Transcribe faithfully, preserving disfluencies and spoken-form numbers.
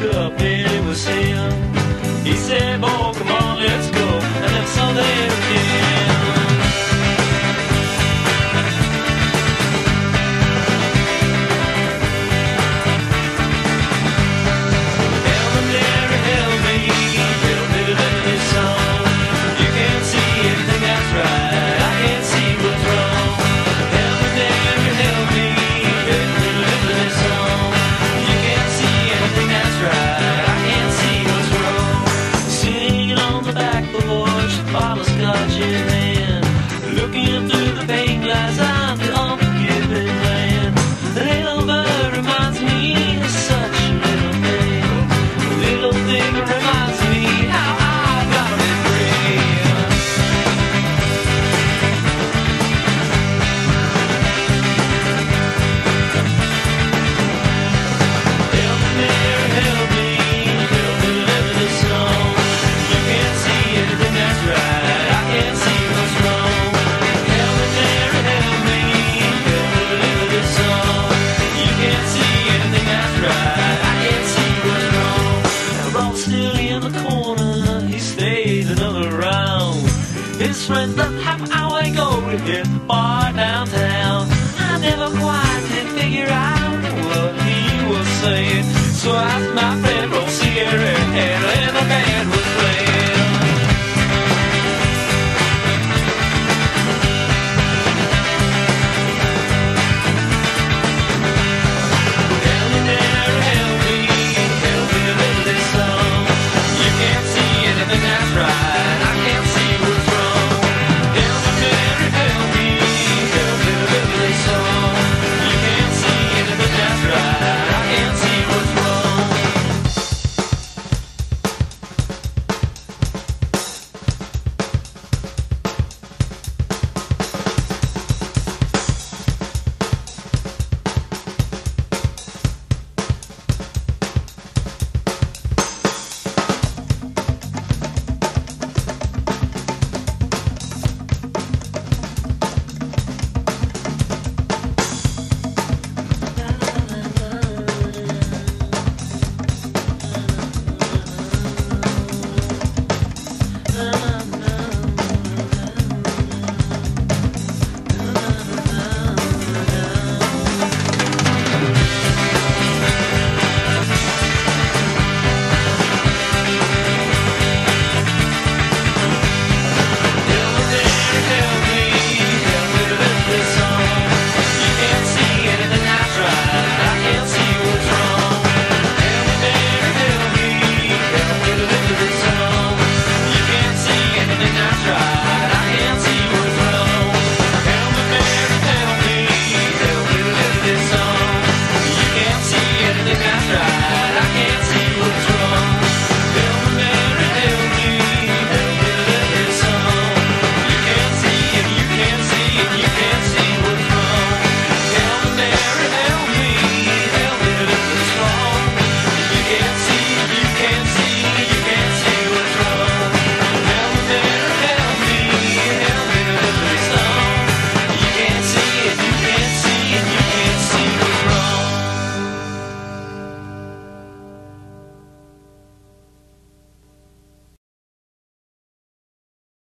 up and it was him. He said, boy, come on, let's go, and then so they again. Looking through the pane glass, I'm the unforgiving man. The little bird reminds me of such a little thing. The little thing reminds me how I gotta be free. Help me, Mary, help me, help me live this song. You can't see anything that's right, I can't see what's wrong. Still in the corner, he stayed another round. His friend left